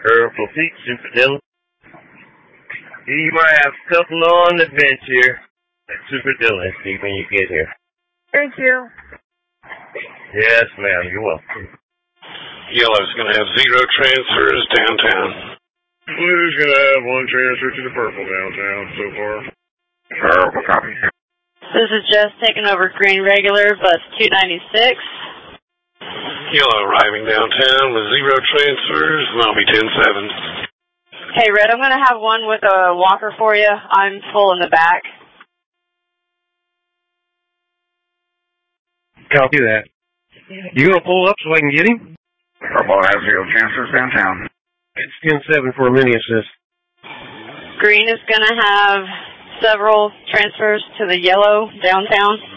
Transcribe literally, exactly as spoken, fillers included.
Purple Peak, Super Dilla. You might have a couple on the bench here at Super Dilla. See when you get here. Thank you. Yes, ma'am. You're welcome. Yellow's going to have zero transfers downtown. Blue's going to have one transfer to the purple downtown so far. Purple copy. This is Jess taking over green regular, bus two ninety-six. Yellow arriving downtown with zero transfers, and I'll be ten seven. Hey, Red, I'm going to have one with a walker for you. I'm full in the back. Copy that. You going to pull up so I can get him? Purple has zero transfers downtown. It's ten seven for a mini assist. Green is going to have several transfers to the yellow downtown.